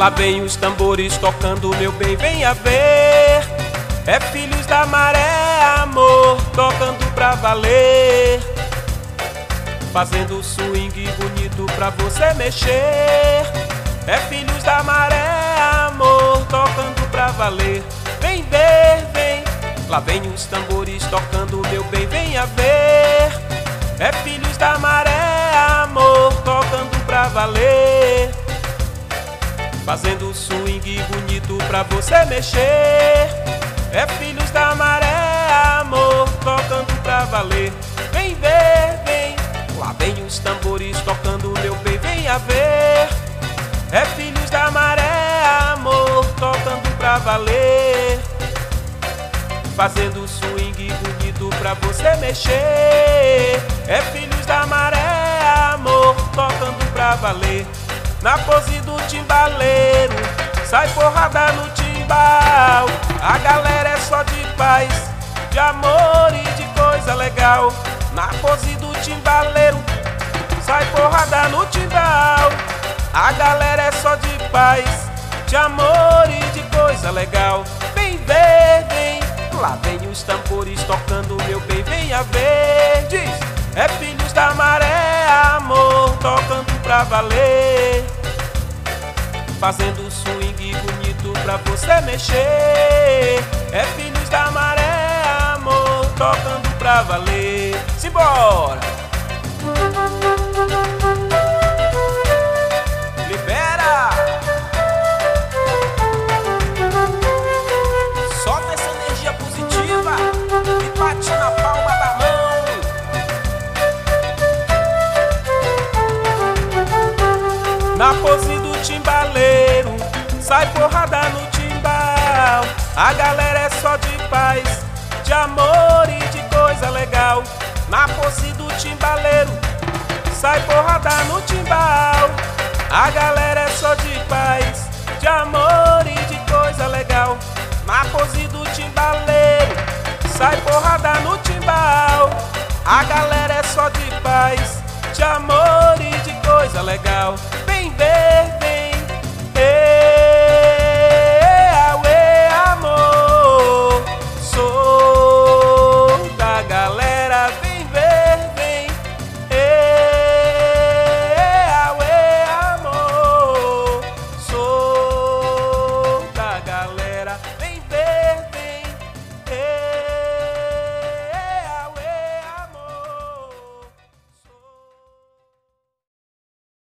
Lá vem os tambores tocando, meu bem, venha ver. É Filhos da Maré, amor, tocando pra valer, fazendo swing bonito pra você mexer. É Filhos da Maré, amor, tocando pra valer. Vem ver, vem. Lá vem os tambores tocando, meu bem, venha ver. É Filhos da Maré, amor, tocando pra valer, fazendo swing bonito pra você mexer. É Filhos da Maré, amor, tocando pra valer. Vem ver, vem. Lá vem os tambores tocando, meu bem, venha ver. É Filhos da Maré, amor, tocando pra valer, fazendo swing bonito pra você mexer. É Filhos da Maré, amor, tocando pra valer. Na pose do timbaleiro, sai porrada no timbal. A galera é só de paz, de amor e de coisa legal. Na pose do timbaleiro, sai porrada no timbal. A galera é só de paz, de amor e de coisa legal. Vem ver, vem. Lá vem os tambores tocando, meu bem, venha ver. Diz, é Filhos da Maré, amor, tocando pra valer, fazendo swing bonito pra você mexer. É Filhos da Maré, amor, tocando pra valer. Simbora! Libera! Solta essa energia positiva e bate na palma da mão. Na pose do timbaleiro, sai porrada no timbal. A galera é só de paz, de amor e de coisa legal. Na pose do timbaleiro, sai porrada no timbal. A galera é só de paz, de amor e de coisa legal. Na pose do timbaleiro, sai porrada no timbal. A galera é só de paz, de amor e de coisa legal.